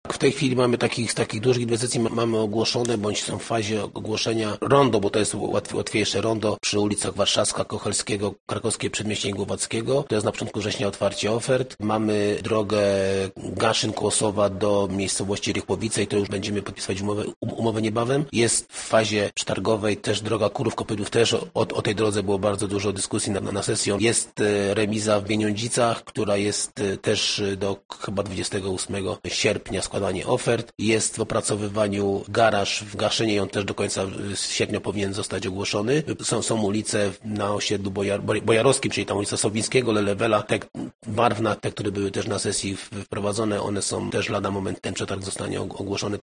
W tej chwili mamy takich dużych inwestycji mamy ogłoszone, bądź są w fazie ogłoszenia rondo, bo to jest łatwiejsze rondo przy ulicach Warszawska, Kochelskiego, Krakowskie Przedmieście i Głowackiego. To jest na początku września otwarcie ofert. Mamy drogę Gaszyn-Kłosowa do miejscowości Rychłowice i to już będziemy podpisywać umowę niebawem. Jest w fazie przetargowej też droga Kurów-Kopydów, też o tej drodze było bardzo dużo dyskusji na sesję. Jest remiza w Bieniądzicach, która jest też do chyba 28 sierpnia składanie ofert. Jest w opracowywaniu garaż w Gaszynie i on też do końca sierpnia powinien zostać ogłoszony. Są ulice na osiedlu bojarowskim, czyli tam ulica Sowińskiego, Lelewela, Barwna, te, które były też na sesji wprowadzone, one są też lada moment, ten przetarg zostanie ogłoszony.